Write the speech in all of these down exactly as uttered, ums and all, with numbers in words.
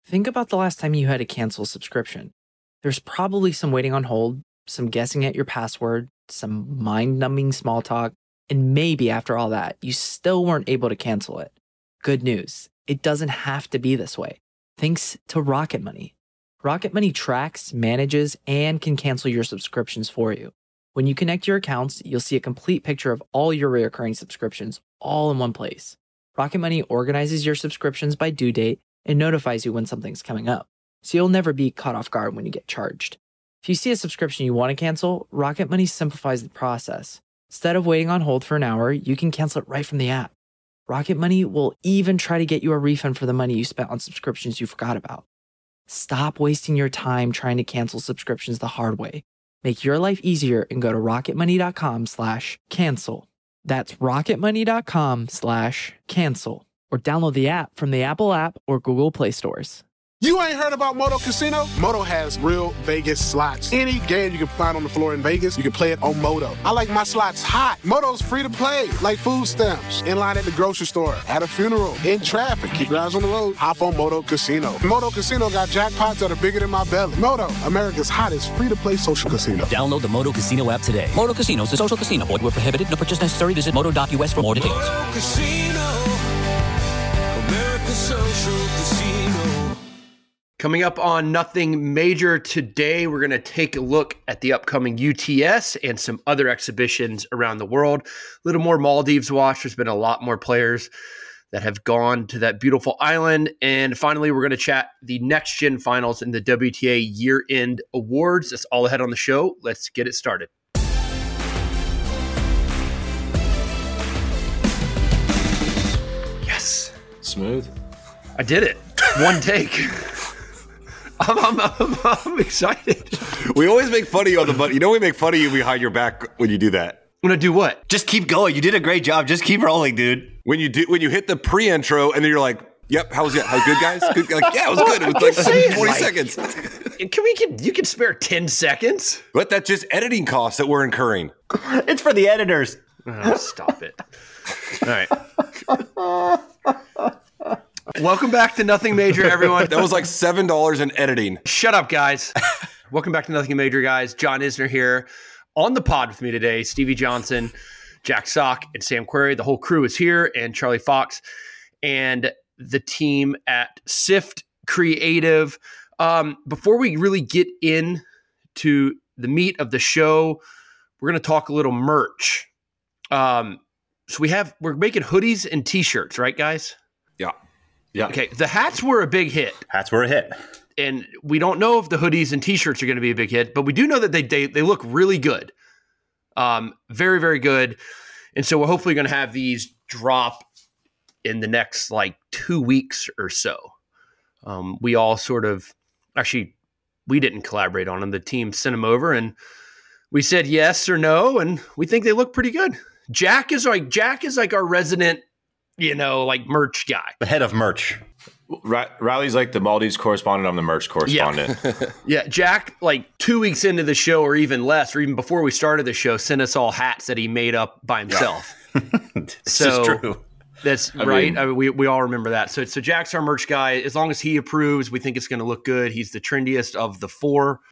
Think about the last time you had to cancel a subscription. There's probably some waiting on hold, some guessing at your password, some mind-numbing small talk, and maybe after all that, you still weren't able to cancel it. Good news, it doesn't have to be this way. Thanks to Rocket Money. Rocket Money tracks, manages, and can cancel your subscriptions for you. When you connect your accounts, you'll see a complete picture of all your recurring subscriptions all in one place. Rocket Money organizes your subscriptions by due date and notifies you when something's coming up, so you'll never be caught off guard when you get charged. If you see a subscription you want to cancel, Rocket Money simplifies the process. Instead of waiting on hold for an hour, you can cancel it right from the app. Rocket Money will even try to get you a refund for the money you spent on subscriptions you forgot about. Stop wasting your time trying to cancel subscriptions the hard way. Make your life easier and go to rocketmoney.com slash cancel. That's rocketmoney.com slash cancel. Or download the app from the Apple app or Google Play stores. You ain't heard about Moto Casino? Moto has real Vegas slots. Any game you can find on the floor in Vegas, you can play it on Moto. I like my slots hot. Moto's free to play, like food stamps. In line at the grocery store, at a funeral, in traffic. Keep your eyes on the road. Hop on Moto Casino. Moto Casino got jackpots that are bigger than my belly. Moto, America's hottest free-to-play social casino. Download the Moto Casino app today. Moto Casino is a social casino. Void where prohibited. No purchase necessary. Visit moto dot u s for more details. Moto Casino, America's social casino. Coming up on Nothing Major today, we're going to take a look at the upcoming U T S and some other exhibitions around the world. A little more Maldives watch. There's been a lot more players that have gone to that beautiful island. And finally, we're going to chat the Next Gen Finals and the W T A Year-End Awards. That's all ahead on the show. Let's get it started. Yes. Smooth. I did it. One take. I'm, I'm, I'm, I'm excited. We always make fun of you on the butt. You know we make fun of you behind your back when you do that. I'm gonna do what? Just keep going. You did a great job. Just keep rolling, dude. When you do, when you hit the pre-intro and then you're like, "Yep, how was it? How good, guys? Good, like, yeah, it was good. It was like forty like, seconds." Can we? Can you can spare ten seconds? But that's just editing costs that we're incurring. It's for the editors. Oh, stop it. All right. Welcome back to Nothing Major, everyone. That was like seven dollars in editing. Shut up, guys. Welcome back to Nothing Major, guys. John Isner here. On the pod with me today, Stevie Johnson, Jack Sock, and Sam Query. The whole crew is here, and Charlie Fox, and the team at Sift Creative. Um, before we really get into the meat of the show, we're going to talk a little merch. Um, so we have, we're making hoodies and t-shirts, right, guys? Yeah. Yeah. Okay. The hats were a big hit. Hats were a hit. And we don't know if the hoodies and t-shirts are going to be a big hit, but we do know that they they, they look really good. Um, very, very good. And so we're hopefully going to have these drop in the next like two weeks or so. Um, we all sort of, actually, we didn't collaborate on them. The team sent them over and we said yes or no, and we think they look pretty good. Jack is like Jack is like our resident, you know, like merch guy. The head of merch. Ra- Riley's like the Maldives correspondent. I'm the merch correspondent. Yeah. yeah, Jack, like two weeks into the show or even less, or even before we started the show, sent us all hats that he made up by himself. This so is true. That's I right. mean- I mean, we, we all remember that. So, so Jack's our merch guy. As long as he approves, we think it's going to look good. He's the trendiest of the four.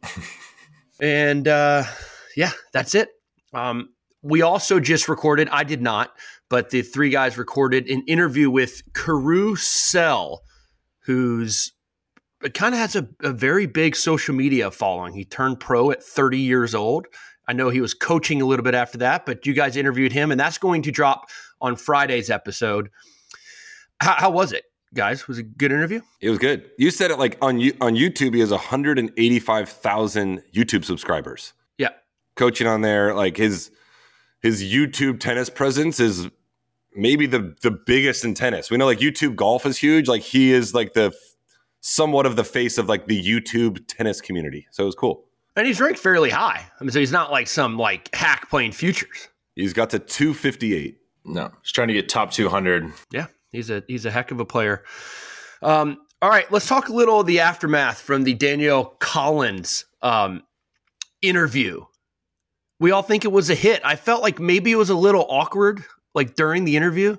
and uh, yeah, that's it. Um, we also just recorded, I did not, but the three guys recorded an interview with Carew Sell, who's kind of has a, a very big social media following. He turned pro at thirty years old. I know he was coaching a little bit after that, but you guys interviewed him, and that's going to drop on Friday's episode. How, how was it, guys? Was it a good interview? It was good. You said it like on you on YouTube. He has one hundred eighty-five thousand YouTube subscribers. Yeah, coaching on there, like his his YouTube tennis presence is maybe the the biggest in tennis. We know like YouTube golf is huge. Like he is like the somewhat of the face of like the YouTube tennis community. So it was cool. And he's ranked fairly high. I mean, so he's not like some like hack playing futures. He's got to two fifty-eight. No, he's trying to get top two hundred. Yeah, he's a he's a heck of a player. Um, all right, let's talk a little of the aftermath from the Danielle Collins um, interview. We all think it was a hit. I felt like maybe it was a little awkward, like during the interview.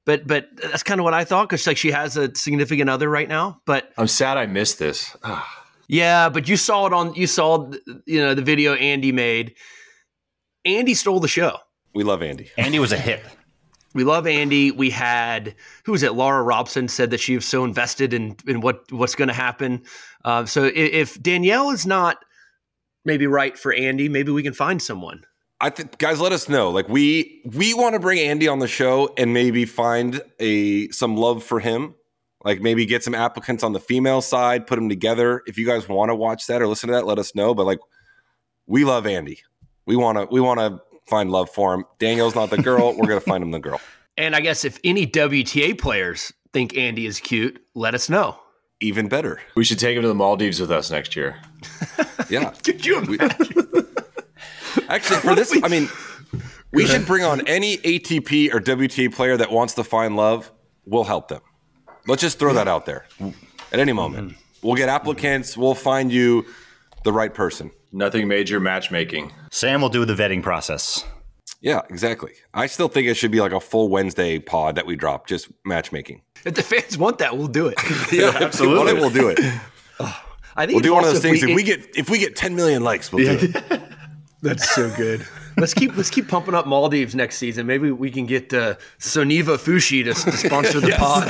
But but that's kind of what I thought because like she has a significant other right now. But I'm sad I missed this. yeah, but you saw it on you saw you know the video Andy made. Andy stole the show. We love Andy. Andy was a hit. We love Andy. We had who was it? Laura Robson said that she was so invested in in what what's going to happen. Uh, so if, if Danielle is not maybe right for Andy, maybe we can find someone. I think, guys, let us know. Like we we want to bring Andy on the show and maybe find a some love for him. Like maybe get some applicants on the female side, put them together. If you guys want to watch that or listen to that, let us know. But like, we love Andy. We want to we want to find love for him. Danielle's not the girl. We're gonna find him the girl. And I guess if any W T A players think Andy is cute, let us know. Even better. We should take him to the Maldives with us next year. Yeah. Could you imagine? Actually, for this, I mean, we should bring on any A T P or W T A player that wants to find love. We'll help them. Let's just throw that out there at any moment. We'll get applicants. We'll find you the right person. Nothing major matchmaking. Sam will do the vetting process. Yeah, exactly. I still think it should be like a full Wednesday pod that we drop, just matchmaking. If the fans want that, we'll do it. Yeah, absolutely. We'll do it. I think We'll do one of those things. If we, if we get if we get ten million likes, we'll do it. That's so good. Let's keep let's keep pumping up Maldives next season. Maybe we can get uh, Soniva Fushi to, to sponsor the pod.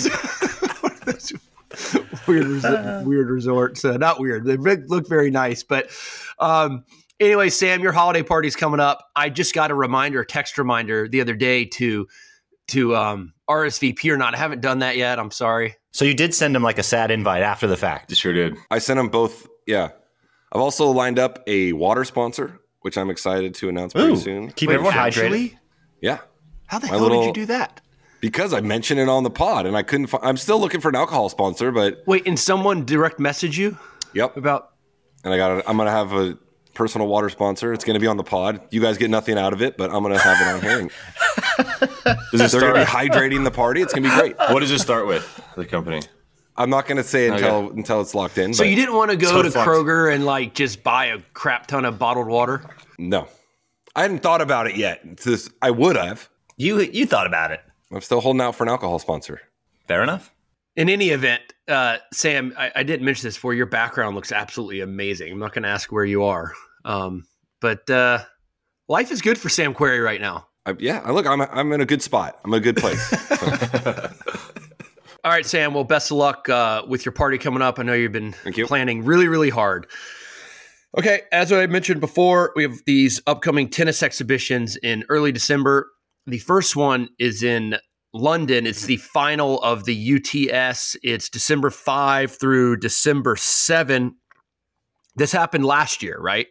weird, res- weird resorts. Uh, not weird. They look very nice. But um, anyway, Sam, your holiday party's coming up. I just got a reminder, a text reminder the other day to to um, R S V P or not. I haven't done that yet. I'm sorry. So you did send him like a sad invite after the fact. Sure did. I sent them both. Yeah. I've also lined up a water sponsor, which I'm excited to announce pretty Ooh, soon. keep Wait, everyone actually? hydrated. Yeah. How the My hell little- did you do that? Because I mentioned it on the pod and I couldn't find, I'm still looking for an alcohol sponsor, but Wait, and someone direct message you yep. about? And I got it. I'm going to have a personal water sponsor. It's going to be on the pod. You guys get nothing out of it, but I'm going to have it on here. Does it They're going to start? be hydrating the party. It's going to be great. What does it start with? The company. I'm not going to say until Okay. until it's locked in. So but you didn't want to go So to fucked. Kroger and like just buy a crap ton of bottled water? No. I hadn't thought about it yet. It's just, I would have. You you thought about it. I'm still holding out for an alcohol sponsor. Fair enough. In any event, uh, Sam, I, I didn't mention this before. Your background looks absolutely amazing. I'm not going to ask where you are, um, but uh, life is good for Sam Querrey right now. I, yeah, I look, I'm I'm in a good spot. I'm in a good place. All right, Sam. Well, best of luck uh, with your party coming up. I know you've been Thank you. planning really, really hard. Okay, as I mentioned before, we have these upcoming tennis exhibitions in early December. The first one is in London. It's the final of the U T S. It's December fifth through December seventh. This happened last year, right?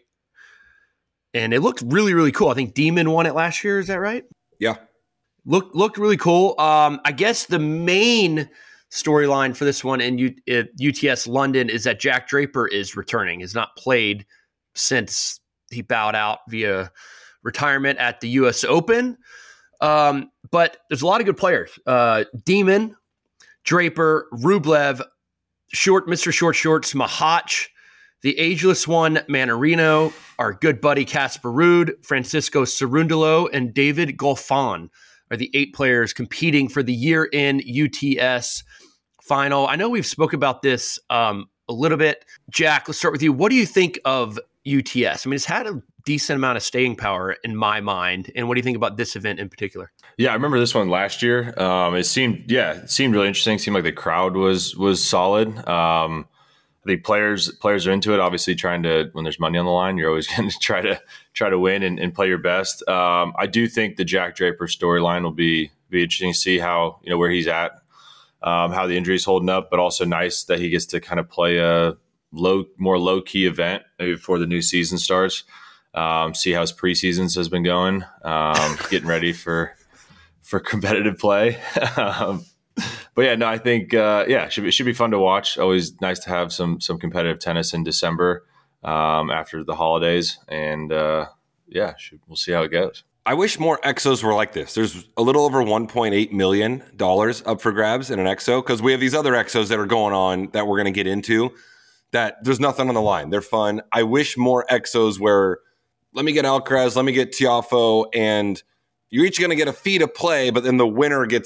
And it looked really, really cool. I think Demon won it last year. Is that right? Yeah. Looked looked really cool. Um, I guess the main storyline for this one in U- uh, U T S London is that Jack Draper is returning. Has not played since he bowed out via retirement at the U S Open. Um, but there's a lot of good players. Uh, Demon, Draper, Rublev, Short, Mister Short Shorts, Mahatch, the ageless one, Manarino, our good buddy Casper Ruud, Francisco Cerundolo, and David Goffin are the eight players competing for the year-end U T S final. I know we've spoken about this um, a little bit. Jack, let's start with you. What do you think of U T S? I mean, it's had a decent amount of staying power in my mind. And what do you think about this event in particular? Yeah, I remember this one last year. Um, it seemed, yeah, it seemed really interesting. It seemed like the crowd was was solid. Um, I think players players are into it. Obviously, trying to when there's money on the line, you're always going to try to try to win and, and play your best. Um, I do think the Jack Draper storyline will be be interesting to see how you know where he's at, um, how the injury's holding up, but also nice that he gets to kind of play a low, more low key event maybe before the new season starts. Um, see how his preseasons has been going, um, getting ready for for competitive play. um, but yeah, no, I think uh, yeah, it should be, it should be fun to watch. Always nice to have some some competitive tennis in December um, after the holidays, and uh, yeah, should, we'll see how it goes. I wish more Exos were like this. There's a little over one point eight million dollars up for grabs in an Exo because we have these other Exos that are going on that we're going to get into that there's nothing on the line. They're fun. I wish more Exos where let me get Alcaraz, let me get Tiafoe, and you're each going to get a fee to play, but then the winner gets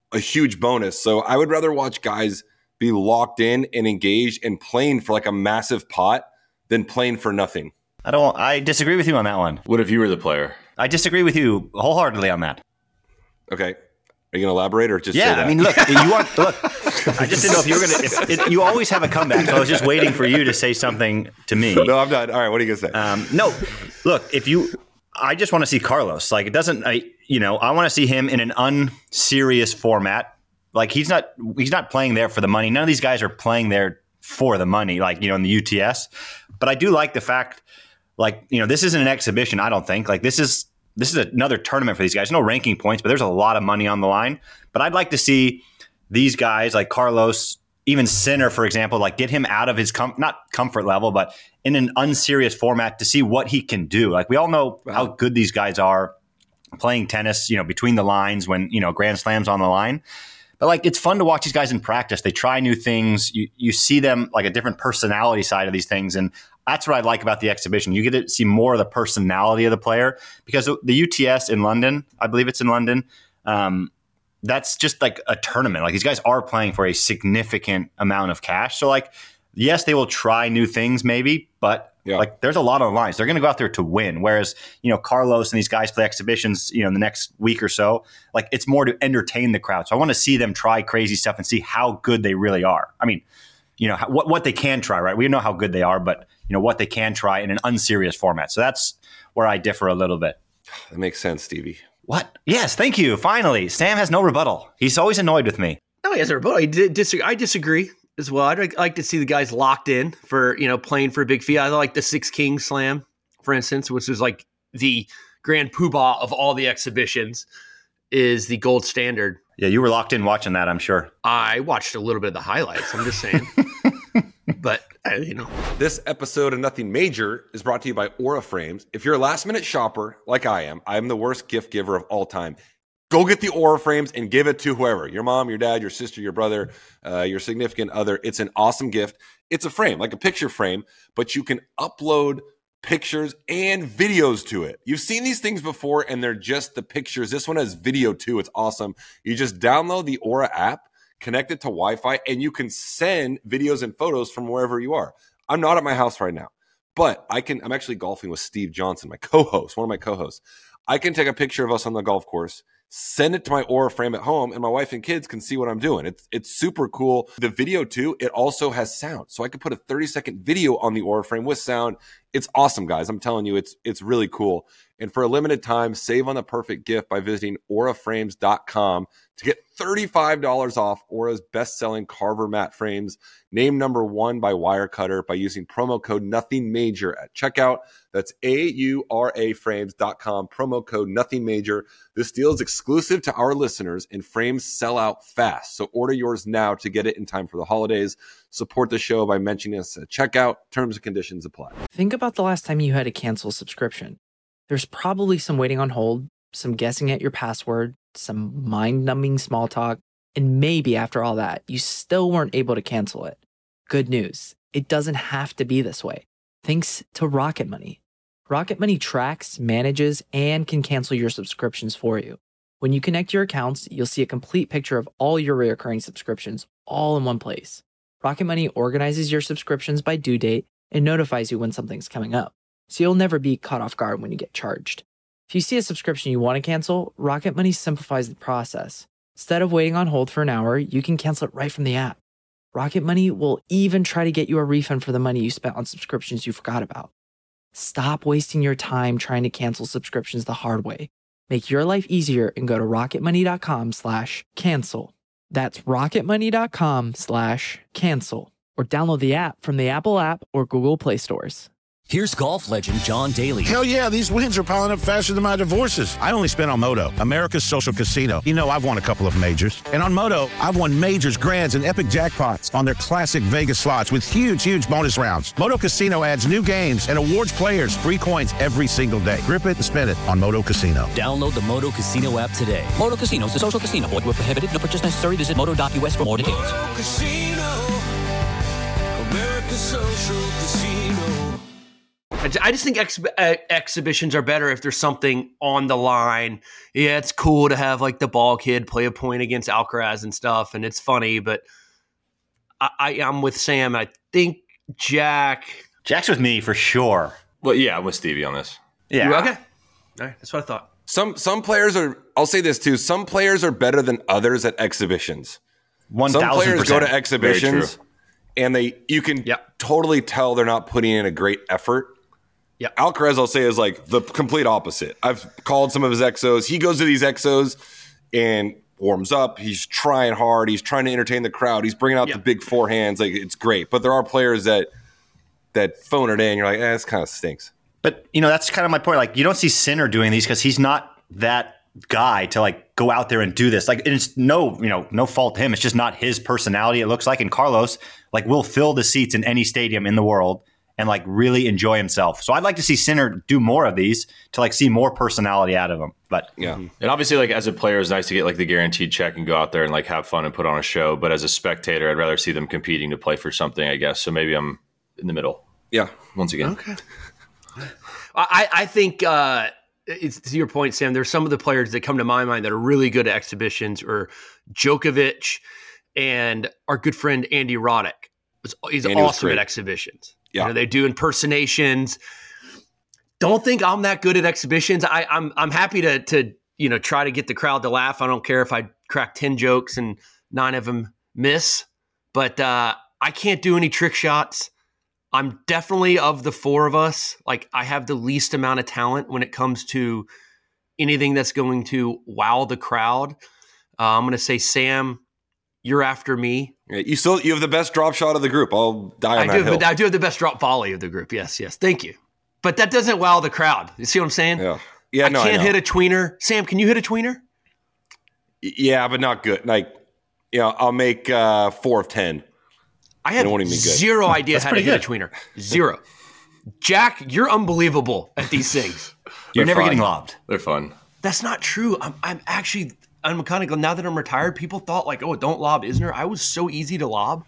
a huge bonus. So I would rather watch guys be locked in and engaged and playing for like a massive pot than playing for nothing. I don't. I disagree with you on that one. What if you were the player? I disagree with you wholeheartedly on that. Okay. Are you going to elaborate or just yeah, say that? I mean, look, you want look. I just didn't know if you were going to. You always have a comeback, so I was just waiting for you to say something to me. No, I'm not. All right, what are you going to say? Um, no, look, if you, I just want to see Carlos. Like, it doesn't. I, you know, I want to see him in an unserious format. Like, he's not. He's not playing there for the money. None of these guys are playing there for the money. Like, you know, in the U T S. But I do like the fact, like, you know, this isn't an exhibition. I don't think. Like, this is. This is another tournament for these guys. No ranking points, but there's a lot of money on the line. But I'd like to see these guys like Carlos, even Sinner, for example, like get him out of his com- not comfort level, but in an unserious format to see what he can do. Like we all know how good these guys are playing tennis, you know, between the lines when, you know, Grand Slam's on the line. But like it's fun to watch these guys in practice. They try new things. You you see them like a different personality side of these things. And that's what I like about the exhibition. You get to see more of the personality of the player because the U T S in London, I believe it's in London, um, that's just like a tournament. Like these guys are playing for a significant amount of cash. So like, yes, they will try new things maybe, but yeah. like there's a lot on the lines. They're going to go out there to win. Whereas, you know, Carlos and these guys play exhibitions, you know, in the next week or so, like it's more to entertain the crowd. So I want to see them try crazy stuff and see how good they really are. I mean, you know, what, what they can try, right? We know how good they are, but you know, what they can try in an unserious format. So that's where I differ a little bit. That makes sense, Stevie. What? Yes, thank you. Finally, Sam has no rebuttal. He's always annoyed with me. No, he has a rebuttal. I, dis- I disagree as well. I'd like to see the guys locked in for, you know, playing for a big fee. I like the Six Kings Slam, for instance, which is like the grand poobah of all the exhibitions, is the gold standard. Yeah, you were locked in watching that, I'm sure. I watched a little bit of the highlights. I'm just saying. But, uh, you know. This episode of Nothing Major is brought to you by Aura Frames. If you're a last-minute shopper, like I am, I'm the worst gift giver of all time. Go get the Aura Frames and give it to whoever. Your mom, your dad, your sister, your brother, uh, your significant other. It's an awesome gift. It's a frame, like a picture frame, but you can upload pictures and videos to it. You've seen these things before, and they're just the pictures. This one has video, too. It's awesome. You just download the Aura app, connect it to Wi-Fi, and you can send videos and photos from wherever you are. I'm not at my house right now, but I can. I'm actually golfing with Steve Johnson, my co-host, one of my co-hosts. I can take a picture of us on the golf course, send it to my Aura frame at home, and my wife and kids can see what I'm doing. It's it's super cool. The video, too, it also has sound. So I could put a thirty-second video on the Aura frame with sound. It's awesome, guys. I'm telling you, it's it's really cool. And for a limited time, save on the perfect gift by visiting aura frames dot com to get thirty-five dollars off Aura's best-selling Carver mat frames, named number one by Wirecutter, by using promo code NOTHINGMAJOR at checkout. That's A U R A frames dot com, promo code NOTHINGMAJOR. This deal is exclusive to our listeners, and frames sell out fast. So order yours now to get it in time for the holidays. Support the show by mentioning us at checkout. Terms and conditions apply. Think about the last time you had to cancel a subscription. There's probably some waiting on hold, some guessing at your password, some mind-numbing small talk, and maybe after all that, you still weren't able to cancel it. Good news, it doesn't have to be this way. Thanks to Rocket Money. Rocket Money tracks, manages, and can cancel your subscriptions for you. When you connect your accounts, you'll see a complete picture of all your recurring subscriptions all in one place. Rocket Money organizes your subscriptions by due date and notifies you when something's coming up, so you'll never be caught off guard when you get charged. If you see a subscription you want to cancel, Rocket Money simplifies the process. Instead of waiting on hold for an hour, you can cancel it right from the app. Rocket Money will even try to get you a refund for the money you spent on subscriptions you forgot about. Stop wasting your time trying to cancel subscriptions the hard way. Make your life easier and go to rocketmoney.com slash cancel. That's rocketmoney.com slash cancel. Or download the app from the Apple app or Google Play stores. Here's golf legend John Daly. Hell yeah, these wins are piling up faster than my divorces. I only spent on Moto, America's social casino. You know, I've won a couple of majors. And on Moto, I've won majors, grands, and epic jackpots on their classic Vegas slots with huge, huge bonus rounds. Moto Casino adds new games and awards players free coins every single day. Grip it and spin it on Moto Casino. Download the Moto Casino app today. Moto Casino is a social casino. Void where prohibited. No purchase necessary. Visit moto dot u s for more details. Moto Casino, America's social casino. I j- I just think ex- uh, exhibitions are better if there's something on the line. Yeah, it's cool to have like the ball kid play a point against Alcaraz and stuff, and it's funny. But I, I, I'm with Sam. I think Jack. Jack's with me for sure. Well, yeah, I'm with Stevie on this. Yeah. You okay? All right, that's what I thought. Some some players are. I'll say this too. Some players are better than others at exhibitions. One Some thousand players go percent. to exhibitions, and they you can Yep. totally tell they're not putting in a great effort. Yep. Alcaraz, I'll say, is like the complete opposite. I've called some of his exos. He goes to these exos and warms up. He's trying hard. He's trying to entertain the crowd. He's bringing out Yep. the big forehands. Like, it's great. But there are players that that phone it in. You're like, eh, this kind of stinks. But, you know, that's kind of my point. Like, you don't see Sinner doing these because he's not that guy to, like, go out there and do this. Like, it's no, you know, no fault to him. It's just not his personality, it looks like. And Carlos, like, will fill the seats in any stadium in the world and, like, really enjoy himself. So I'd like to see Sinner do more of these to, like, see more personality out of him. But Yeah. And obviously, like as a player, it's nice to get like the guaranteed check and go out there and like have fun and put on a show. But as a spectator, I'd rather see them competing to play for something, I guess. So maybe I'm in the middle Yeah. once again. Okay. I, I think uh, it's to your point, Sam. There's some of the players that come to my mind that are really good at exhibitions, or Djokovic and our good friend Andy Roddick. He's Andy was awesome great. at exhibitions. Yeah. You know, they do impersonations. Don't think I'm that good at exhibitions. I, I'm I'm happy to to you know try to get the crowd to laugh. I don't care if I crack ten jokes and nine of them miss, but uh, I can't do any trick shots. I'm definitely, of the four of us, like I have the least amount of talent when it comes to anything that's going to wow the crowd. Uh, I'm going to say, Sam, you're after me. Yeah, You still you have the best drop shot of the group. I'll die on I that do, hill. but I do have the best drop volley of the group. Yes, yes. Thank you. But that doesn't wow the crowd. You see what I'm saying? yeah. Yeah. I No, can't I know. hit a tweener. Sam, can you hit a tweener? Yeah, but not good. Like, you know, I'll make uh, four of ten. I have It won't even be good. zero idea That's how to pretty hit a tweener. Zero. Jack, you're unbelievable at these things. you're They're never fun. getting lobbed. They're fun. That's not true. I'm, I'm actually, I'm kind of, now that I'm retired, people thought like, oh, don't lob Isner. I was so easy to lob.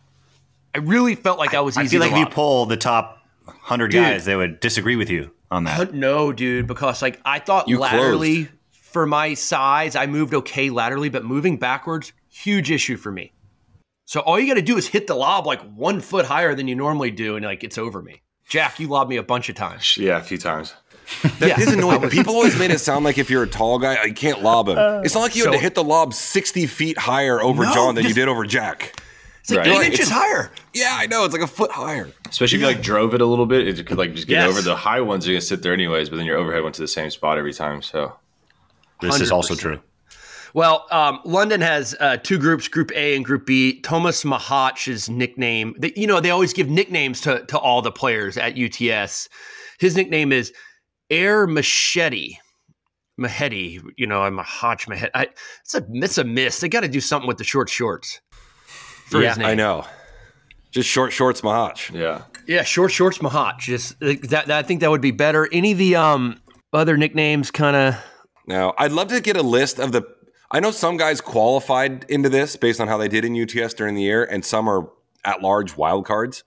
I really felt like I was I easy feel like to if you lob. poll the top one hundred Dude. guys, they would disagree with you on that. But no, dude, because like I thought You laterally for my size, I moved okay laterally, but moving backwards, huge issue for me. So all you got to do is hit the lob like one foot higher than you normally do, and like it's over me. Jack, you lobbed me a bunch of times. Yeah, a few times. That Yeah. is annoying. People always made it sound like if you're a tall guy, you can't lob him. It's not like you had so- to hit the lob sixty feet higher over No, John than you just- did over Jack. It's like Right. eight Like, inches it's- higher. Yeah, I know. It's like a foot higher. Especially if you like drove it a little bit, it could like just get Yes. over. The high ones are gonna sit there anyways, but then your overhead went to the same spot every time. So This is also one hundred true. Well, um, London has uh, two groups, Group A and Group B. Thomas Mahach's nickname, they, you know, they always give nicknames to, to all the players at U T S. His nickname is Air Machete. Mahedi, you know, I'm a Hotch Mahedi. I, it's a it's a miss. They got to do something with the short shorts for Yeah, his name. I know. Just short shorts, Mahach. yeah, Yeah, short shorts Mahach. Just like, that, that. I think that would be better. Any of the um other nicknames, kind of. Now, I'd love to get a list of the. I know some guys qualified into this based on how they did in U T S during the year, and some are at large wild cards.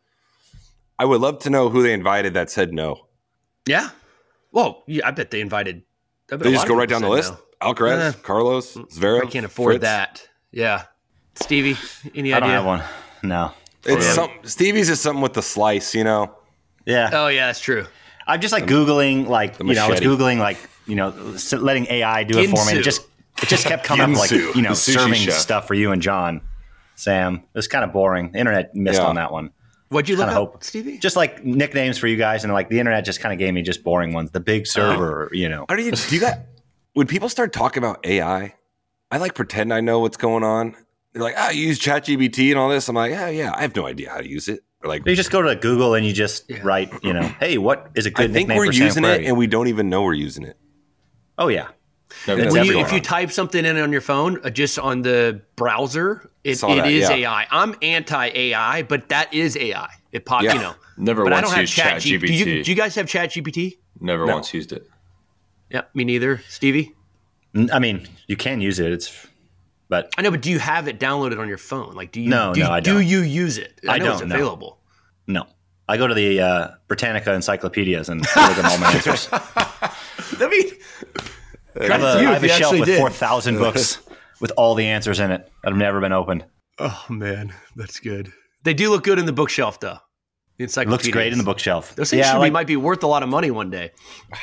I would love to know who they invited that said no. Yeah. Well, yeah, I bet they invited. I bet They a just lot go of right people down the said list. no. Alcaraz, Eh. Carlos, Zverev. I can't afford Fritz. that. Yeah. Stevie, any I don't idea? have one. No. It's Yeah. some Stevie's is something with the slice, you know. Yeah. Oh, yeah, that's true. I'm just like Googling, like, the you know, I was machete. Googling, like, you know, s- letting A I do it for me. And it Ginsu. just, it just kept coming up like, Ginsu. you know, The sushi serving chef. stuff for you and John. Sam. It was kind of boring. The internet missed Yeah. on that one. What'd you look Kinda up, hope. Stevie? Just like nicknames for you guys. And like the internet just kind of gave me just boring ones. The big server, you know. How do you do you got when people start talking about A I? I like pretend I know what's going on. They're like, ah, you use ChatGPT and all this. I'm like, yeah, yeah, I have no idea how to use it. Or like, You just go to Google and you just write, you know, hey, what is a I good think nickname we're for Sam using it Querrey? and we don't even know we're using it. Oh, yeah. Never It's done When you, everywhere. if you type something in on your phone, uh, just on the browser, it, Saw it that, is yeah. A I. I'm anti-A I, but that is A I. It pop, Yeah. you know. Never but I once don't have used Chat G- ChatGPT. Do you, do you guys have Chat G P T? Never No. once used it. Yeah, me neither. Stevie? N- I mean, you can use it. It's, but I know, but do you have it downloaded on your phone? Like, do you? No, do, no, I Do don't. you use it? I, I know it's don't, no. available. no. I go to the uh, Britannica encyclopedias and look at all my answers. I mean, I have a, I have a shelf with four thousand books with all the answers in it that have never been opened. Oh, man. That's good. They do look good in the bookshelf, though. The It looks great in the bookshelf. Those things yeah, should like, be, might be worth a lot of money one day.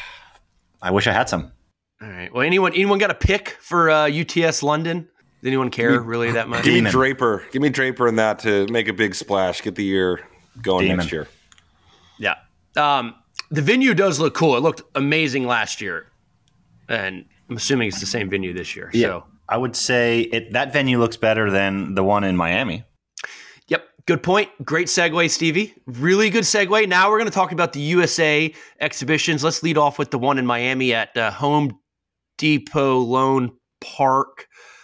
I wish I had some. All right. Well, anyone anyone got a pick for uh, U T S London? Does anyone care Give me- really that much? Give me Demon. Draper. Give me Draper in that to make a big splash. Get the year going Demon. next year. Yeah. Um, the venue does look cool. It looked amazing last year. And I'm assuming it's the same venue this year. Yeah, So, I would say it, that venue looks better than the one in Miami. yep. Good point. Great segue, Stevie. Really good segue. Now we're going to talk about the U S A exhibitions. Let's lead off with the one in Miami at uh, Home Depot Lone Park,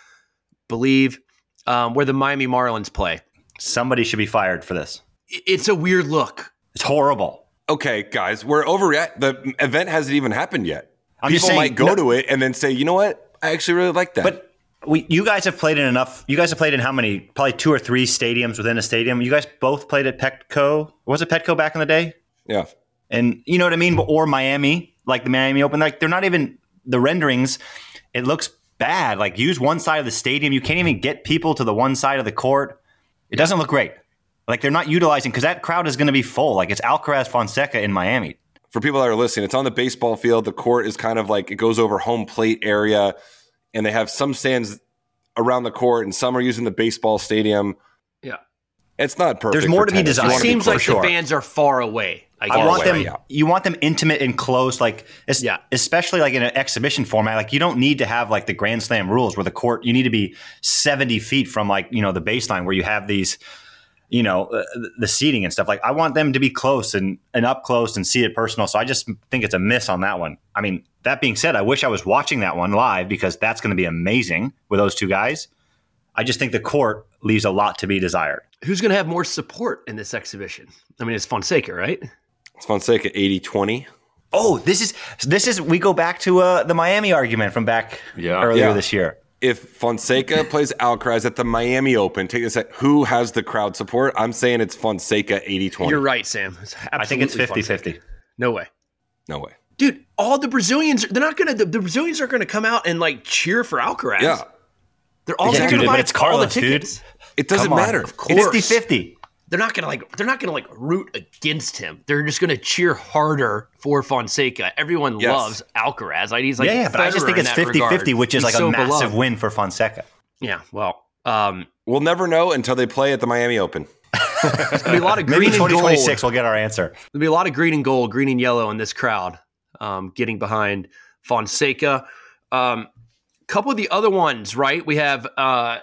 believe, um, where the Miami Marlins play. Somebody should be fired for this. I- It's a weird look. It's horrible. Okay, guys, we're overreact. The event hasn't even happened yet. I'm People just saying, might go no- to it and then say, you know what? I actually really like that. But we, you guys have played in enough. You guys have played in how many? Probably two or three stadiums within a stadium. You guys both played at Petco. Was it Petco back in the day? yeah. And you know what I mean? Or Miami, like the Miami Open. Like they're not even the renderings. It looks bad. Like use one side of the stadium. You can't even get people to the one side of the court. It doesn't look great. Like they're not utilizing because that crowd is going to be full. Like it's Alcaraz Fonseca in Miami. For people that are listening, it's on the baseball field. The court is kind of like it goes over home plate area, and they have some stands around the court, and some are using the baseball stadium. Yeah. It's not perfect. There's more for to be tennis. You desired. wanna be Seems close. like sure. the fans are far away. I, I guess. want away, them. yeah. You want them intimate and close, like es- Yeah. especially like in an exhibition format. Like you don't need to have like the Grand Slam rules where the court you need to be seventy feet from like you know the baseline where you have these, you know, uh, the seating and stuff. Like I want them to be close and and up close and see it personal. So I just think it's a miss on that one. I mean, that being said, I wish I was watching that one live because that's going to be amazing with those two guys. I just think the court leaves a lot to be desired. Who's going to have more support in this exhibition? I mean, it's Fonseca, right? It's Fonseca eighty twenty. Oh, this is this is we go back to uh, the Miami argument from back Yeah. earlier Yeah. this year. If Fonseca plays Alcaraz at the Miami Open, take this at who has the crowd support? I'm saying it's Fonseca eighty twenty. You're right, Sam. It's I think it's absolutely fifty-fifty. Fonseca. No way. No way. Dude, all the Brazilians, they're not going to, the, the Brazilians are going to come out and like cheer for Alcaraz. Yeah. They're all Yeah, going dude, to but buy it's all the Carlos, dude. tickets. It doesn't Come on. matter. Of course. fifty-fifty. They're not going to like, they're not going to like root against him. They're just going to cheer harder for Fonseca. Everyone Yes. loves Alcaraz. Like, he's like, Yeah, yeah, but I just Federer think in it's that regard. fifty-fifty, which is He's like so a massive beloved. win for Fonseca. Yeah, well, um, We'll never know until they play at the Miami Open. there's going to be a lot of Maybe green and twenty gold. twenty-six we'll get our answer. There'll be a lot of green and gold, green and yellow in this crowd, um, getting behind Fonseca. Um, couple of the other ones, right? We have uh,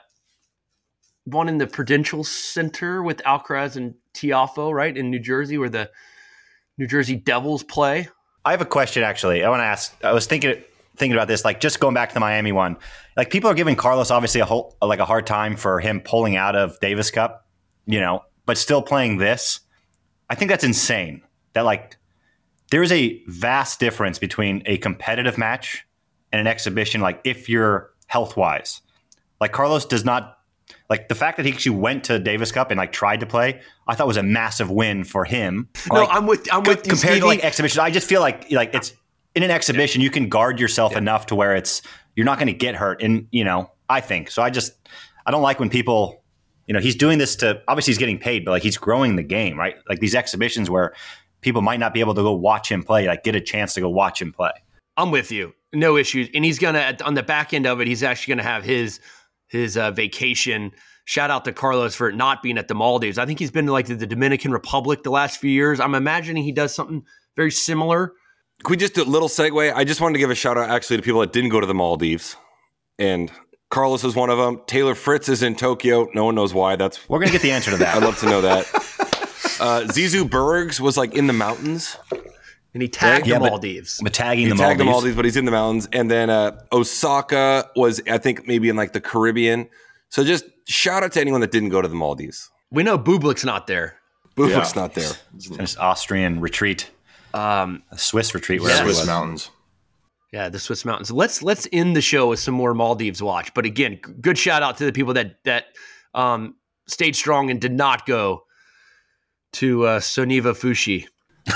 one in the Prudential Center with Alcaraz and Tiafoe, right, in New Jersey, where the New Jersey Devils play. I have a question actually. I want to ask. I was thinking thinking about this, like just going back to the Miami one. Like people are giving Carlos obviously a whole like a hard time for him pulling out of Davis Cup, you know, but still playing this. I think that's insane. That like there is a vast difference between a competitive match and an exhibition. Like if you're health wise, like Carlos does not like the fact that he actually went to Davis Cup and like tried to play. I thought was a massive win for him. No, Like, I'm with I'm with you, compared Stevie. to like exhibitions. I just feel like like it's in an exhibition you can guard yourself enough to where it's you're not going to get hurt. And you know, I think so. I just I don't like when people, you know, he's doing this to obviously he's getting paid, but like he's growing the game, right? Like these exhibitions where people might not be able to go watch him play, like get a chance to go watch him play. I'm with you. No issues. And he's going to, on the back end of it, he's actually going to have his his uh, vacation. Shout out to Carlos for not being at the Maldives. I think he's been to like the, the Dominican Republic the last few years. I'm imagining he does something very similar. Could we just do a little segue? I just wanted to give a shout out actually to people that didn't go to the Maldives. And Carlos is one of them. Taylor Fritz is in Tokyo. No one knows why. That's We're going to get the answer to that. I'd love to know that. Uh, Zizou Bergs was like in the mountains. And he tagged Yeah, the but- Maldives. But tagging He the tagged Maldives. the Maldives, but he's in the mountains. And then uh, Osaka was, I think, maybe in like the Caribbean. So just shout out to anyone that didn't go to the Maldives. We know Bublik's not there. Bublik's not there. This Austrian retreat, Um, a Swiss retreat, Yes. wherever it Swiss was. mountains. yeah, the Swiss mountains. Let's let's end the show with some more Maldives watch. But again, g- good shout out to the people that that um, stayed strong and did not go to uh, Soniva Fushi.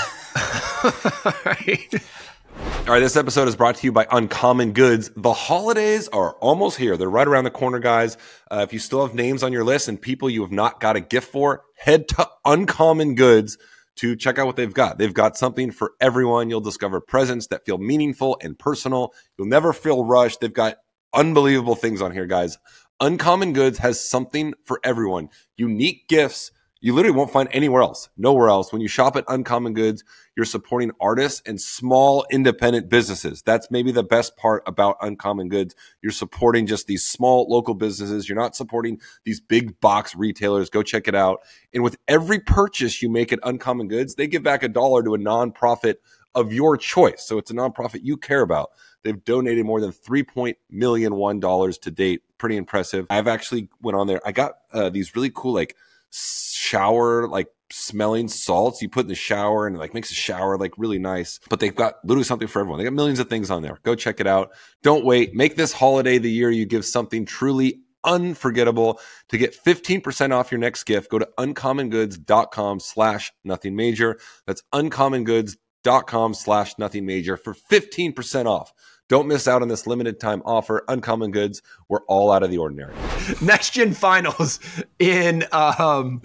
Right. All right, this episode is brought to you by Uncommon Goods. The holidays are almost here. They're right around the corner, guys. Uh, if you still have names on your list and people you have not got a gift for, head to Uncommon Goods to check out what they've got. They've got something for everyone. You'll discover presents that feel meaningful and personal. You'll never feel rushed. They've got unbelievable things on here, guys. Uncommon Goods has something for everyone. Unique gifts you literally won't find anywhere else, nowhere else. When you shop at Uncommon Goods, you're supporting artists and small independent businesses. That's maybe the best part about Uncommon Goods. You're supporting just these small local businesses. You're not supporting these big box retailers. Go check it out. And with every purchase you make at Uncommon Goods, they give back a dollar to a nonprofit of your choice. So it's a nonprofit you care about. They've donated more than three point million one dollars to date. Pretty impressive. I've actually went on there. I got uh, these really cool, like, shower like smelling salts you put in the shower, and it like makes a shower like really nice. But they've got literally something for everyone. They got millions of things on there. Go check it out. Don't wait. Make this holiday the year you give something truly unforgettable. To get fifteen percent off your next gift, go to uncommongoods.com slash nothing major. That's uncommongoods.com slash nothing major for fifteen percent off. Don't miss out on this limited time offer. Uncommon Goods, we're all out of the ordinary. Next Gen Finals in, um,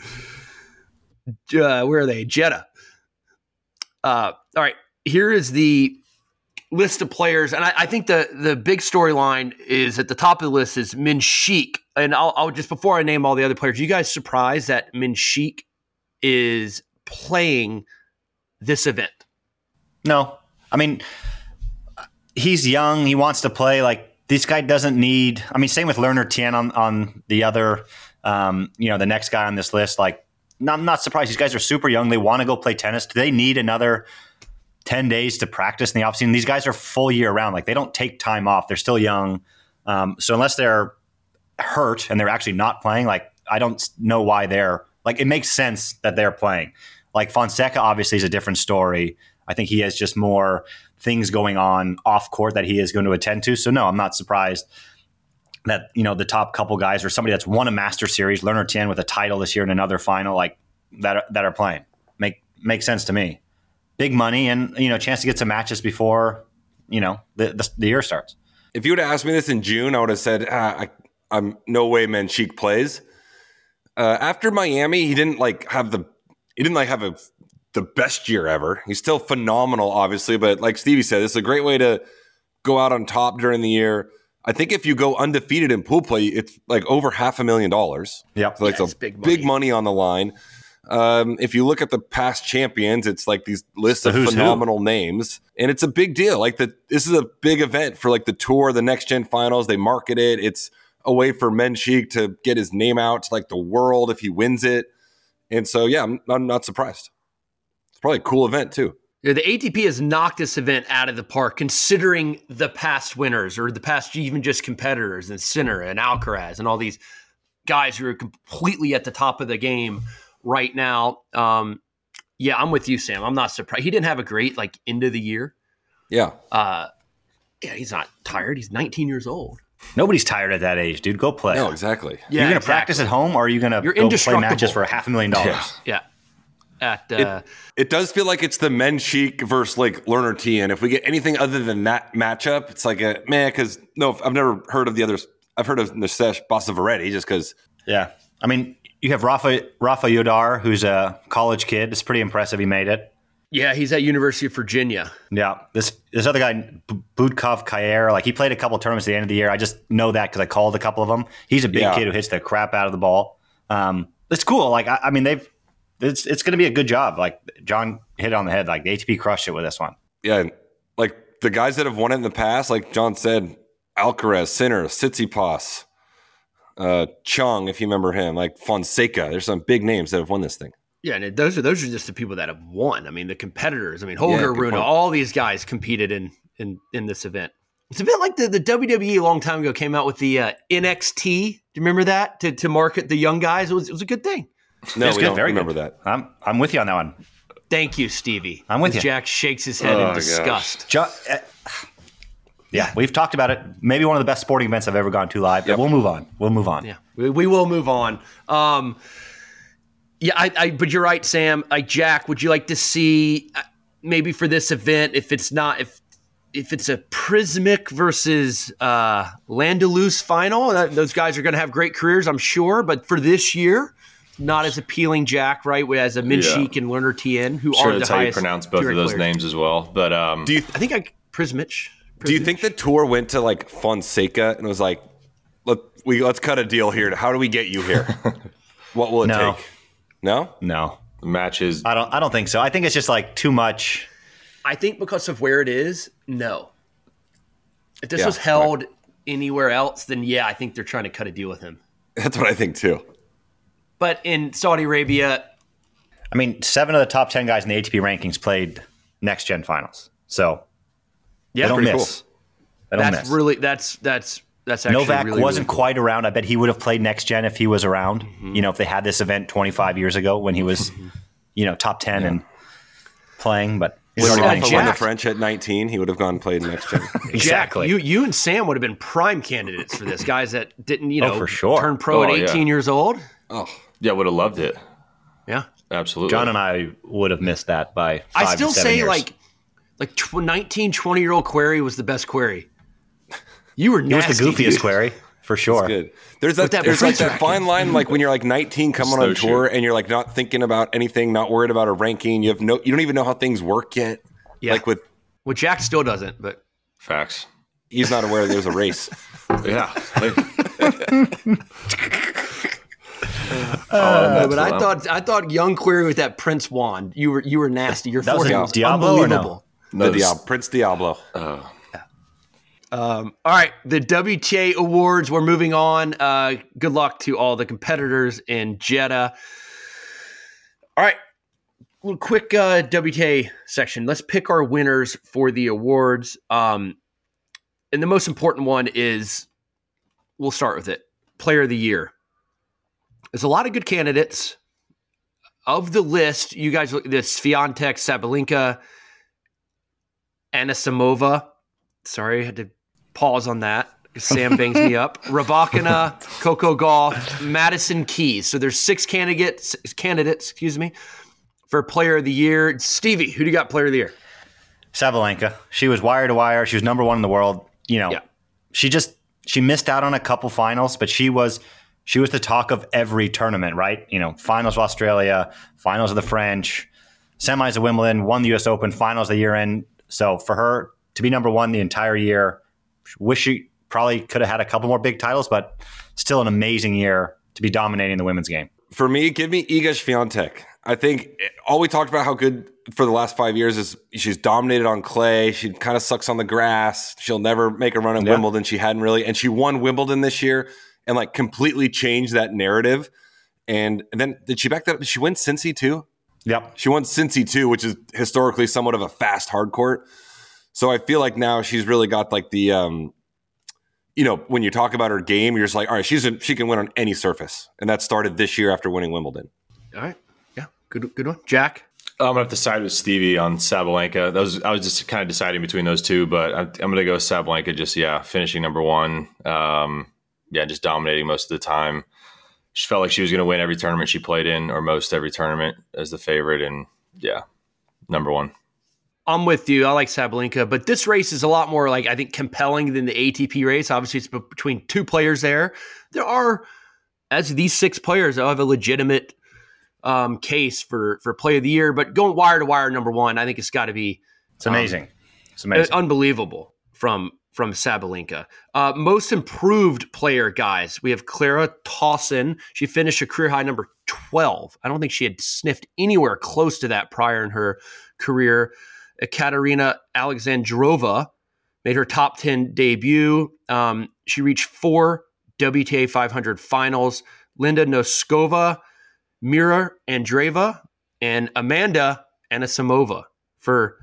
uh, where are they? Jeddah. Uh, all right, here is the list of players. And I, I think the, the big storyline is at the top of the list is Min Sheik. And I'll, I'll just, before I name all the other players, you guys surprised that Min Sheik is playing this event? No. I mean, he's young. He wants to play. Like, this guy doesn't need. I mean, same with Lerner Tien on on the other. Um, you know, the next guy on this list. Like, not, I'm not surprised. These guys are super young. They want to go play tennis. Do they need another ten days to practice in the offseason? These guys are full year round. Like, they don't take time off. They're still young. Um, so unless they're hurt and they're actually not playing, like, I don't know why they're like. It makes sense that they're playing. Like, Fonseca obviously is a different story. I think he has just more things going on off court that he is going to attend to. So no, I'm not surprised that, you know, the top couple guys or somebody that's won a Master Series, Lerner Tien with a title this year and another final, like that are, that are playing. Make makes sense to me. Big money and, you know, chance to get some matches before, you know, the the, the year starts. If you would have asked me this in June, I would have said, ah, I, I'm no way Min Sheik plays. Uh, after Miami, he didn't like have the he didn't like have a the best year ever. He's still phenomenal, obviously, but like Stevie said, it's a great way to go out on top during the year. I think if you go undefeated in pool play, it's like over half a million dollars. Yeah, so like yeah, it's big money. big money on the line. Um, if you look at the past champions, it's like these lists The of who's phenomenal names, and it's a big deal. Like the this is a big event for like the tour, the Next Gen Finals. They market it. It's a way for Min Sheik to get his name out to like the world if he wins it. And so, yeah, I'm, I'm not surprised. Probably a cool event too. Yeah, the A T P has knocked this event out of the park, considering the past winners or the past even just competitors and Sinner and Alcaraz and all these guys who are completely at the top of the game right now. Um, yeah, I'm with you, Sam. I'm not surprised. He didn't have a great like end of the year. Yeah. Uh, yeah, he's not tired. He's nineteen years old. Nobody's tired at that age, dude. Go play. No, exactly. Yeah, You're going to exactly. practice at home, or are you going to You're go play indestructible. matches for a half a million dollars? Yeah. Yeah. At uh, It, it does feel like it's the Min Sheik versus like Lerner Tien. If we get anything other than that matchup, it's like a man. Because no, I've never heard of the others. I've heard of Nasesh Bassavaretti just because. Yeah. I mean, you have Rafa Rafa Yodar, who's a college kid. It's pretty impressive. He made it. yeah, he's at University of Virginia. Yeah. This this other guy, B- Budkov Kayer, like he played a couple tournaments at the end of the year. I just know that because I called a couple of them. He's a big Yeah. kid who hits the crap out of the ball. Um, it's cool. Like I, I mean, they've it's it's going to be a good job. Like John hit it on the head. Like the A T P crushed it with this one. Yeah, like the guys that have won it in the past, like John said, Alcaraz, Sinner, Tsitsipas, uh, Chung, if you remember him, like Fonseca. There's some big names that have won this thing. Yeah, and those are those are just the people that have won. I mean, the competitors. I mean, Holger Yeah, good Rune, point. all these guys competed in in in this event. It's a bit like the, the W W E a long time ago came out with the uh, N X T. Do you remember that to to market the young guys? It was it was a good thing. No, It's we good, don't very remember good. that. I'm I'm with you on that one. Thank you, Stevie. I'm with As you. Jack shakes his head Oh, in my disgust. John, uh, yeah, we've talked about it. Maybe one of the best sporting events I've ever gone to live. But Yep. we'll move on. We'll move on. Yeah, we, we will move on. Um, Yeah, I, I. But you're right, Sam. Like Jack, would you like to see uh, maybe for this event, if it's not if if it's a Prismic versus uh, Landelus final, that, those guys are going to have great careers, I'm sure. But for this year, not as appealing, Jack. Right, as a Minshik Yeah. and Lerner Tien, who Sure, are the that's how you highest. pronounce both tier of those players. names as well. But um, Do you I think I Prismic. do you think the tour went to like Fonseca and was like, Let, we let's cut a deal here. How do we get you here? What will it No. take? No, No, the match is I don't. I don't think so. I think it's just like too much. I think because of where it is, no. If this Yeah, was held anywhere else, then yeah, I think they're trying to cut a deal with him. that's what I think too. But in Saudi Arabia, I mean, seven of the top ten guys in the A T P rankings played next gen finals, so yeah, they don't pretty miss. They don't that's miss. really that's that's that's actually Novak really, wasn't really cool. quite around. I bet he would have played next gen if he was around. Mm-hmm. You know, if they had this event twenty-five years ago when he was, you know, top ten and playing. But When So, uh, Rafa won the Jack- French at nineteen, he would have gone and played next gen. exactly. Jack, you you and Sam would have been prime candidates for this. Guys that didn't you Oh, know for sure. turn pro Oh, at yeah. eighteen years old. Oh, yeah, would have loved it. Yeah, Absolutely. John and I would have missed that by five I still to seven say years. like like tw- nineteen, twenty year old query was the best query. You were he was nasty, the goofiest dude. query for sure. good. There's that, that there's like French that racket. fine line, like when you're like nineteen coming on Snowshoe. tour and you're like not thinking about anything, not worried about a ranking. You have no, you don't even know how things work yet. Yeah. Like with, Well, Jack still doesn't, but Facts. he's not aware there's a race. Yeah. Like, Uh, but I thought I thought young query with that Prince wand. You were you were nasty. Your That was forehead a was Diablo or no? unbelievable. no, The this- Diablo, Prince Diablo. Um, all right, the W T A awards. We're moving on. Uh, good luck to all the competitors in Jeddah. All right, little quick uh, W T A section. Let's pick our winners for the awards. Um, and the most important one is, we'll start with it. Player of the Year. There's a lot of good candidates. Of the list, you guys look at this: Swiatek, Sabalenka, Anisimova. Sorry, I had to pause on that. Sam bangs me up. Rybakina, Coco Gauff, Madison Keys. So there's six candidates. Candidates, excuse me, for Player of the Year. Stevie, who do you got Player of the Year? Sabalenka. She was wire to wire. She was number one in the world. You know, Yeah. she just she missed out on a couple finals, but she was she was the talk of every tournament, right? You know, finals of Australia, finals of the French, semis of Wimbledon, won the U S Open, finals the year end. So for her to be number one the entire year, wish she probably could have had a couple more big titles, but still an amazing year to be dominating the women's game. For me, give me Iga Swiatek. I think all we talked about how good for the last five years is she's dominated on clay. She kind of sucks on the grass. She'll never make a run at Yeah. Wimbledon. She hadn't really. And she won Wimbledon this year and like completely changed that narrative. And, and then did she back that up? Did she win Cincy too? Yep. She won Cincy too, which is historically somewhat of a fast hard court. So I feel like now she's really got like the, um, you know, when you talk about her game, you're just like, all right, she's a, she can win on any surface. And that started this year after winning Wimbledon. All right. Yeah. Good good one. Jack? I'm gonna have to side with Stevie on Sabalenka. That was I was just kind of deciding between those two, but I'm, I'm gonna go Sabalenka. Just yeah, finishing number one. Um, yeah, just dominating most of the time. She felt like she was gonna win every tournament she played in, or most every tournament as the favorite, and yeah, number one. I'm with you. I like Sabalenka, but this race is a lot more like I think compelling than the A T P race. Obviously, it's be- between two players there. There are, as these six players, they'll have a legitimate um, case for for Player of the Year. But going wire to wire, number one, I think it's got to be It's amazing. it's amazing. unbelievable from from Sabalenka. Uh, most improved player, guys. We have Clara Tauson. She finished a career high number twelve. I don't think she had sniffed anywhere close to that prior in her career. Katerina Alexandrova made her top ten debut. Um, she reached four W T A five hundred finals. Linda Noskova, Mira Andreeva, and Amanda Anisimova for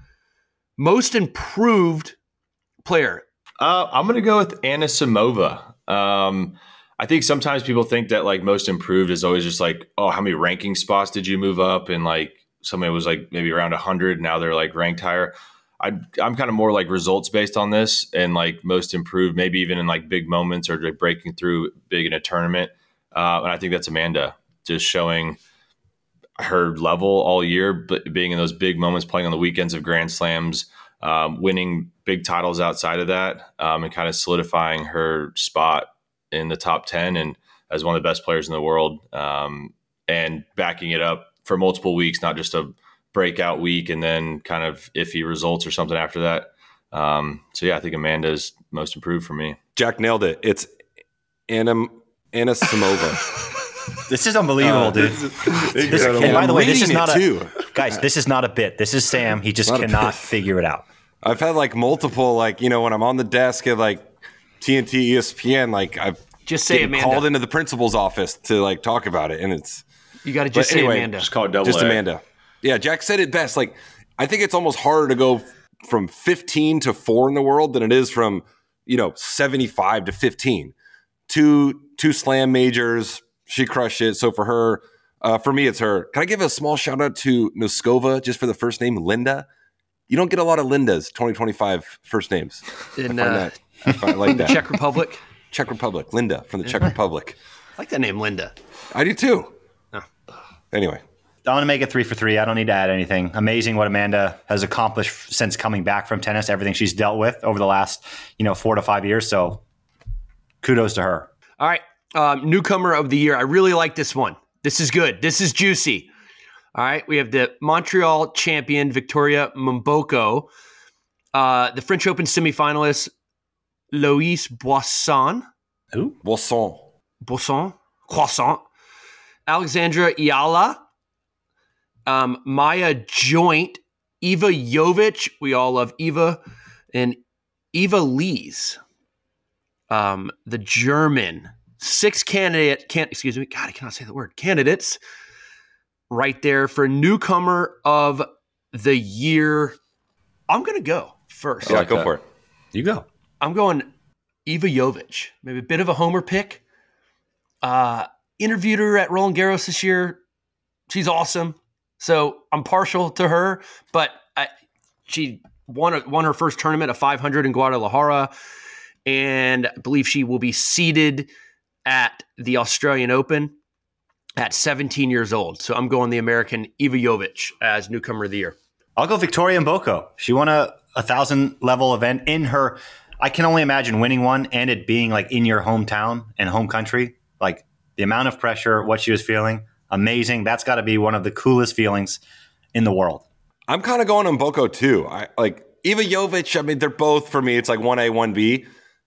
most improved player. Uh, I'm going to go with Anisimova. Um, I think sometimes people think that like most improved is always just like, oh, how many ranking spots did you move up? And like somebody was like maybe around one hundred. Now they're like ranked higher. I, I'm kind of more like results based on this, and like most improved, maybe even in like big moments or like breaking through big in a tournament. Uh, and I think that's Amanda just showing her level all year, but being in those big moments, playing on the weekends of Grand Slams, um, winning big titles outside of that, um, and kind of solidifying her spot in the top ten and as one of the best players in the world, um, and backing it up for multiple weeks, not just a breakout week and then kind of iffy results or something after that. Um, so yeah, I think Amanda's most improved for me. Jack nailed it. It's Anna Anna Samova. This is unbelievable, Uh, dude. this is- This- I'm and by the way, this is reading not it a too. guys. This is not a bit. This is Sam. He just Not a cannot bit. figure it out. I've had like multiple, like, you know, when I'm on the desk at like T N T, E S P N, like I've Just say getting Amanda. called into the principal's office to like talk about it. And it's, You got to just But say anyway, Amanda. Just call it double just A. Amanda. Yeah, Jack said it best. Like, I think it's almost harder to go from fifteen to four in the world than it is from, you know, seventy-five to fifteen. Two two slam majors, she crushed it. So for her, uh, for me, it's her. Can I give a small shout out to Noskova just for the first name, Linda? You don't get a lot of Lindas, twenty twenty-five first names. In, I find uh, that, I find- I like that. Czech Republic. Czech Republic, Linda from the Czech Republic. I like that name, Linda. I do too. Anyway. I want to make it three for three. I don't need to add anything. Amazing what Amanda has accomplished since coming back from tennis, everything she's dealt with over the last, you know, four to five years. So kudos to her. All right. Um, newcomer of the year. I really like this one. This is good. This is juicy. All right. We have the Montreal champion, Victoria Mboko. Uh, the French Open semifinalist, Loïs Boisson. Who? Boisson. Boisson. Croissant. Alexandra Iala. Um, Maya Joint. Eva Jovic. We all love Eva. And Eva Lees. Um, the German. Six candidate, can, excuse me, God, I cannot say the word, candidates right there for newcomer of the year. I'm going to go first. Yeah, like go that. for it. You go. I'm going Eva Jovic. Maybe a bit of a homer pick. Uh, interviewed her at Roland Garros this year. She's awesome. So I'm partial to her, but I, she won, won her first tournament of five hundred in Guadalajara, and I believe she will be seeded at the Australian Open at seventeen years old. So I'm going the American Eva Jovic as newcomer of the year. I'll go Victoria Mboko. She won a, a thousand level event in her. I can only imagine winning one and it being like in your hometown and home country. Like the amount of pressure, what she was feeling, amazing. That's got to be one of the coolest feelings in the world. I'm kind of going on Mboko too. I like Eva Jovic. I mean, they're both for me. It's like one A, one B.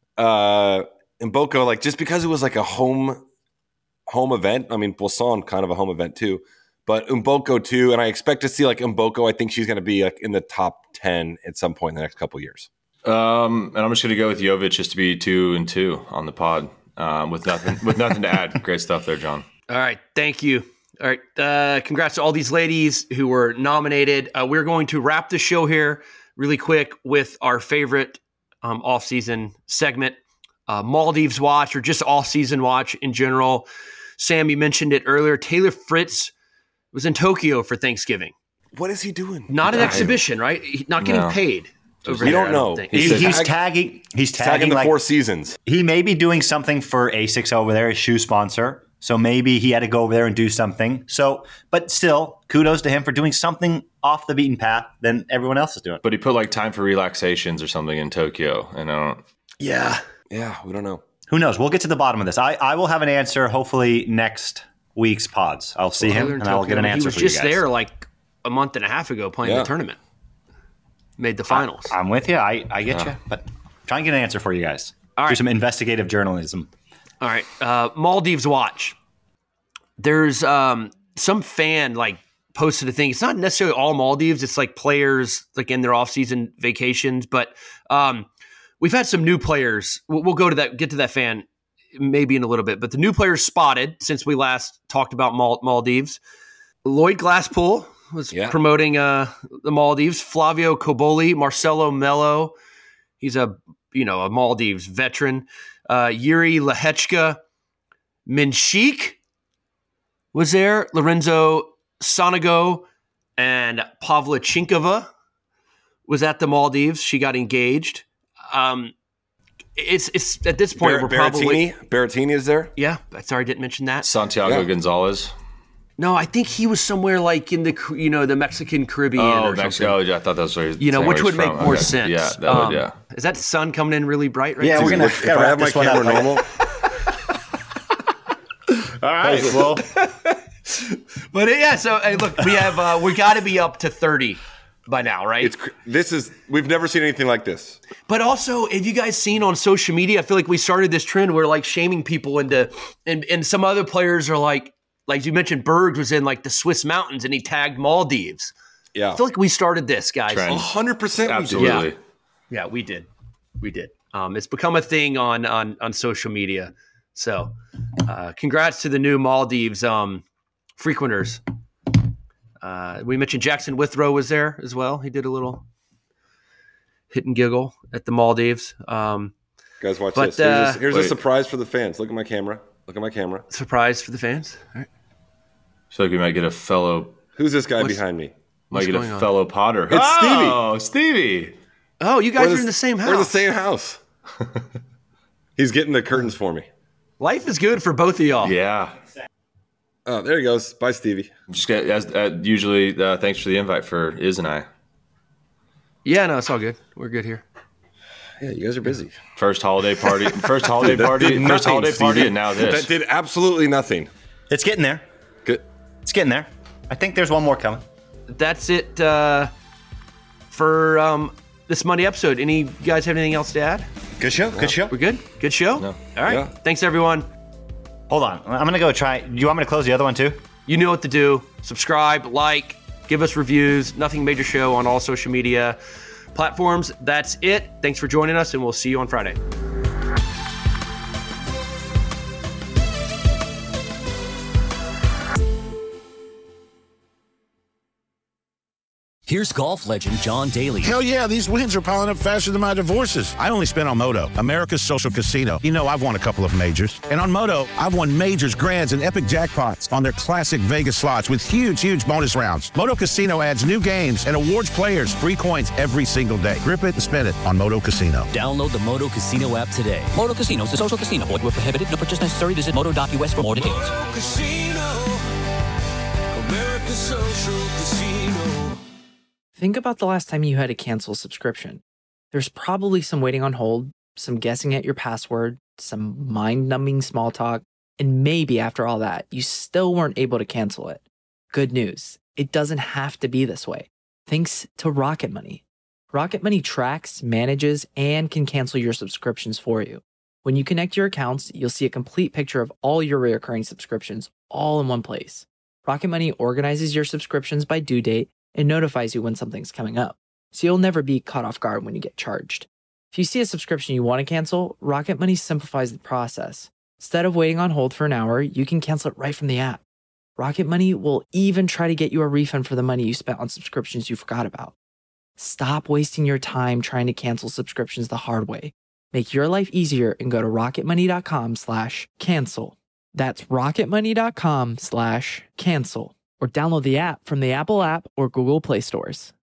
Uh, Mboko, like just because it was like a home home event. I mean, Boisson kind of a home event too, but Mboko too. And I expect to see like Mboko. I think she's going to be like in the top ten at some point in the next couple of years. Um, and I'm just going to go with Jovic just to be two and two on the pod, um, with nothing with nothing to add. Great stuff there, John. All right. Thank you. All right. Uh, congrats to all these ladies who were nominated. Uh, we're going to wrap the show here really quick with our favorite um, off-season segment, uh, Maldives Watch, or just off-season watch in general. Sam, you mentioned it earlier. Taylor Fritz was in Tokyo for Thanksgiving. What is he doing? Not an I- exhibition, right? He- Not getting No. paid. Over We there, don't I know. think. He, He's he's tag- tagging. He's Tagging tagging the like Four Seasons. he may be doing something for Asics over there, his shoe sponsor. So maybe he had to go over there and do something. So, but still, kudos to him for doing something off the beaten path than everyone else is doing. But he put like time for relaxations or something in Tokyo, and I don't. Yeah. Yeah, we don't know. Who knows? We'll get to the bottom of this. I, I will have an answer hopefully next week's pods. I'll see him Taylor in and I'll Tokyo. get an He answer was for just you guys. there like a month and a half ago playing Yeah. the tournament. Made the finals. I'm with you. I, I get you. But try and get an answer for you guys. All Do right. some investigative journalism. All right. Uh, Maldives Watch. There's um, some fan like posted a thing. It's not necessarily all Maldives. It's like players like in their off-season vacations. But um, we've had some new players. We'll, we'll go to that, get to that fan maybe in a little bit. But the new players spotted since we last talked about Mal- Maldives. Lloyd Glasspool was Yeah. promoting uh, the Maldives. Flavio Coboli, Marcelo Mello. He's a you know a Maldives veteran. Uh, Yuri Lehechka, Minshik was there. Lorenzo Sonego and Pavla Chinkova was at the Maldives. She got engaged. Um, it's it's at this point Bar- we're probably Berrettini? Berrettini is there? yeah. Sorry, I didn't mention that. Santiago Yeah. Gonzalez. No, I think he was somewhere like in the you know the Mexican Caribbean. Oh, or Mexico. something. I thought that was where You know, saying which where would he's make from. more Okay. sense. Yeah, that Um, would, yeah. Is that sun coming in really bright right Yeah, now? we're gonna If gotta I wrap have my this one up. camera normal, All right. Well, But yeah, so hey, look, we have uh, we got to be up to thirty by now, right? it's cr- this is we've never seen anything like this. But also, have you guys seen on social media? I feel like we started this trend where like shaming people into, and and some other players are like, like you mentioned, Berg was in like the Swiss mountains and he tagged Maldives. Yeah, I feel like we started this, guys. Trend. a hundred percent. absolutely. Yeah. Yeah, we did, we did. Um, it's become a thing on on on social media. So, uh, congrats to the new Maldives um, frequenters. Uh, we mentioned Jackson Withrow was there as well. He did a little hit and giggle at the Maldives. Um, Guys, watch But, this. Here's, uh, a, here's a wait. surprise for the fans. Look at my camera. Look at my camera. surprise for the fans. All right. So like we might get a fellow, Who's this guy What's- behind me? might What's get going a on? fellow Potter. It's oh, Stevie. Oh, you guys We're are in the same house. We're in the same house. He's getting the curtains for me. Life is good for both of y'all. Yeah. Oh, there he goes. Bye, Stevie. Just get as uh, usually. Uh, thanks for the invite for Iz and I. Yeah, no, it's all good. We're good here. Yeah, you guys are busy. First holiday party. First holiday That party. did First nothing, holiday party, Stevie. and now this. That did absolutely nothing. It's getting there. Good. It's getting there. I think there's one more coming. That's it uh, for um, this Monday episode. Any you guys have anything else to add? Good show. Good show. We're good. Good show. No. All right. Yeah. Thanks, everyone. Hold on. I'm gonna go try. Do you want me to close the other one too? You know what to do. Subscribe, like, give us reviews. Nothing Major Show on all social media platforms. That's it. Thanks for joining us, and we'll see you on Friday. Here's golf legend John Daly. Hell yeah, these wins are piling up faster than my divorces. I only spent on Moto, America's social casino. You know, I've won a couple of majors. And on Moto, I've won majors, grands, and epic jackpots on their classic Vegas slots with huge, huge bonus rounds. Moto Casino adds new games and awards players free coins every single day. Grip it and spin it on Moto Casino. Download the Moto Casino app today. Moto Casino is a social casino. Void where prohibited. No purchase necessary. Visit moto dot u s for more details. Moto Casino, America's social casino. Think about the last time you had to cancel a subscription. There's probably some waiting on hold, some guessing at your password, some mind-numbing small talk, and maybe after all that, you still weren't able to cancel it. Good news, it doesn't have to be this way. Thanks to Rocket Money. Rocket Money tracks, manages, and can cancel your subscriptions for you. When you connect your accounts, you'll see a complete picture of all your recurring subscriptions all in one place. Rocket Money organizes your subscriptions by due date and notifies you when something's coming up, so you'll never be caught off guard when you get charged. If you see a subscription you want to cancel, Rocket Money simplifies the process. Instead of waiting on hold for an hour, you can cancel it right from the app. Rocket Money will even try to get you a refund for the money you spent on subscriptions you forgot about. Stop wasting your time trying to cancel subscriptions the hard way. Make your life easier and go to rocketmoney.com slash cancel. That's rocketmoney.com slash cancel. Or download the app from the Apple app or Google Play stores.